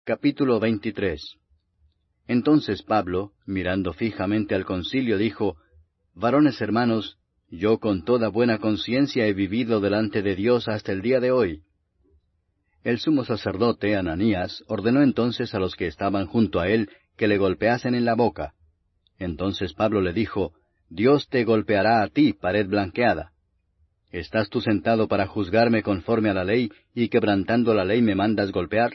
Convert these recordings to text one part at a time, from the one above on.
Capítulo 23. Entonces Pablo, mirando fijamente al concilio, dijo, Varones hermanos, yo con toda buena conciencia he vivido delante de Dios hasta el día de hoy. El sumo sacerdote, Ananías, ordenó entonces a los que estaban junto a él que le golpeasen en la boca. Entonces Pablo le dijo, Dios te golpeará a ti, pared blanqueada. ¿Estás tú sentado para juzgarme conforme a la ley, y quebrantando la ley me mandas golpear?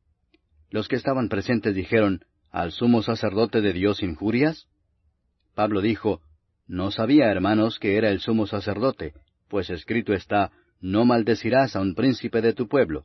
Los que estaban presentes dijeron, ¿al sumo sacerdote de Dios injurias? Pablo dijo, No sabía, hermanos, que era el sumo sacerdote, pues escrito está, No maldecirás a un príncipe de tu pueblo.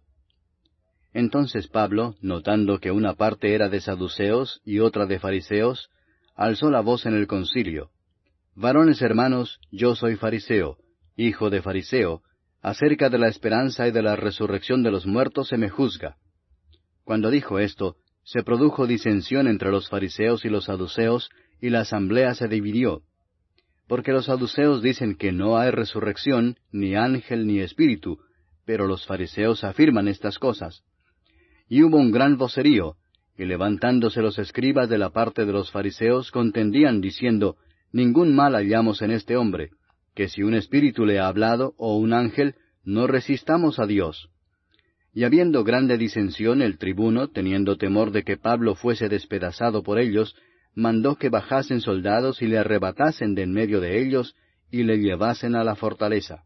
Entonces Pablo, notando que una parte era de saduceos y otra de fariseos, alzó la voz en el concilio. Varones hermanos, yo soy fariseo, hijo de fariseo, acerca de la esperanza y de la resurrección de los muertos se me juzga. Cuando dijo esto, se produjo disensión entre los fariseos y los saduceos, y la asamblea se dividió. Porque los saduceos dicen que no hay resurrección, ni ángel, ni espíritu, pero los fariseos afirman estas cosas. Y hubo un gran vocerío, y levantándose los escribas de la parte de los fariseos contendían diciendo, Ningún mal hallamos en este hombre, que si un espíritu le ha hablado, o un ángel, no resistamos a Dios. Y habiendo grande disensión, el tribuno, teniendo temor de que Pablo fuese despedazado por ellos, mandó que bajasen soldados y le arrebatasen de en medio de ellos, y le llevasen a la fortaleza.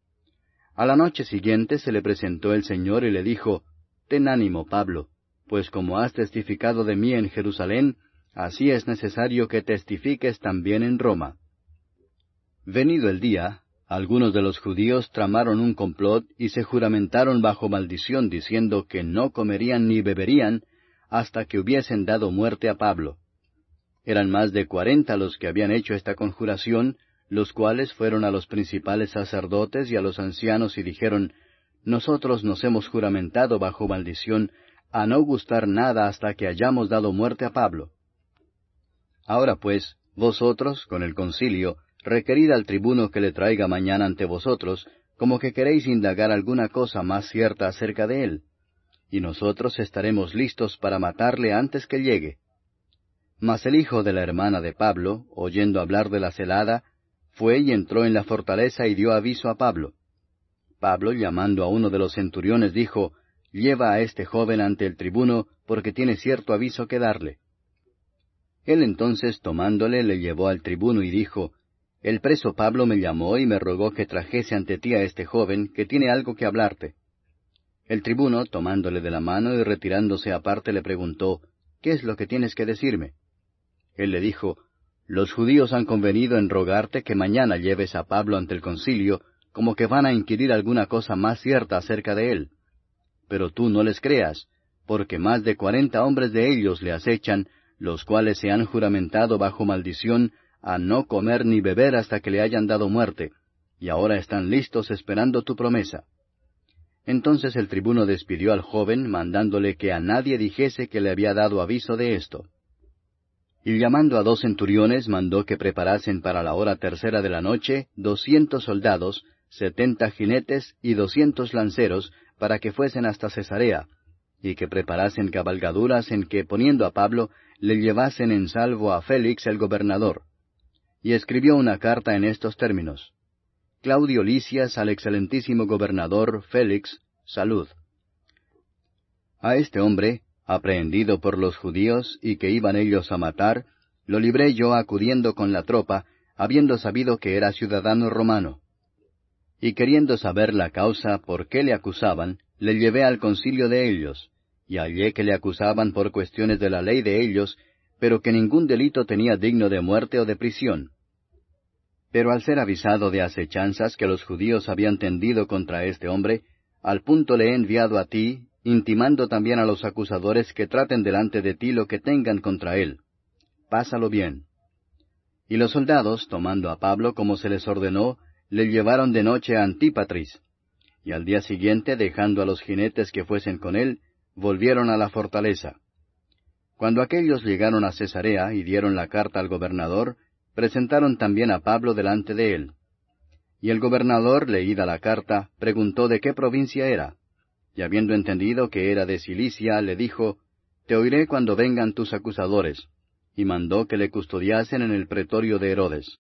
A la noche siguiente se le presentó el Señor y le dijo, Ten ánimo, Pablo, pues como has testificado de mí en Jerusalén, así es necesario que testifiques también en Roma. Venido el día, algunos de los judíos tramaron un complot y se juramentaron bajo maldición diciendo que no comerían ni beberían hasta que hubiesen dado muerte a Pablo. Eran más de 40 los que habían hecho esta conjuración, los cuales fueron a los principales sacerdotes y a los ancianos y dijeron, Nosotros nos hemos juramentado bajo maldición a no gustar nada hasta que hayamos dado muerte a Pablo. Ahora pues, vosotros, con el concilio, requerid al tribuno que le traiga mañana ante vosotros, como que queréis indagar alguna cosa más cierta acerca de él. Y nosotros estaremos listos para matarle antes que llegue. Mas el hijo de la hermana de Pablo, oyendo hablar de la celada, fue y entró en la fortaleza y dio aviso a Pablo. Pablo, llamando a uno de los centuriones, dijo, Lleva a este joven ante el tribuno, porque tiene cierto aviso que darle. Él entonces, tomándole, le llevó al tribuno y dijo, El preso Pablo me llamó y me rogó que trajese ante ti a este joven, que tiene algo que hablarte. El tribuno, tomándole de la mano y retirándose aparte, le preguntó, ¿Qué es lo que tienes que decirme? Él le dijo, Los judíos han convenido en rogarte que mañana lleves a Pablo ante el concilio, como que van a inquirir alguna cosa más cierta acerca de él. Pero tú no les creas, porque más de 40 hombres de ellos le acechan, los cuales se han juramentado bajo maldición a no comer ni beber hasta que le hayan dado muerte, y ahora están listos esperando tu promesa. Entonces el tribuno despidió al joven, mandándole que a nadie dijese que le había dado aviso de esto. Y llamando a 2 centuriones, mandó que preparasen para la hora tercera de la noche 200 soldados, 70 jinetes y 200 lanceros, para que fuesen hasta Cesarea, y que preparasen cabalgaduras en que, poniendo a Pablo, le llevasen en salvo a Félix el gobernador. Y escribió una carta en estos términos. Claudio Lisias al excelentísimo gobernador Félix, salud. A este hombre, aprehendido por los judíos y que iban ellos a matar, lo libré yo acudiendo con la tropa, habiendo sabido que era ciudadano romano. Y queriendo saber la causa por qué le acusaban, le llevé al concilio de ellos, y hallé que le acusaban por cuestiones de la ley de ellos, pero que ningún delito tenía digno de muerte o de prisión. Pero al ser avisado de asechanzas que los judíos habían tendido contra este hombre, al punto le he enviado a ti, intimando también a los acusadores que traten delante de ti lo que tengan contra él. Pásalo bien. Y los soldados, tomando a Pablo como se les ordenó, le llevaron de noche a Antípatris. Y al día siguiente, dejando a los jinetes que fuesen con él, volvieron a la fortaleza. Cuando aquellos llegaron a Cesarea y dieron la carta al gobernador, presentaron también a Pablo delante de él. Y el gobernador, leída la carta, preguntó de qué provincia era. Y habiendo entendido que era de Cilicia, le dijo, te oiré cuando vengan tus acusadores. Y mandó que le custodiasen en el pretorio de Herodes.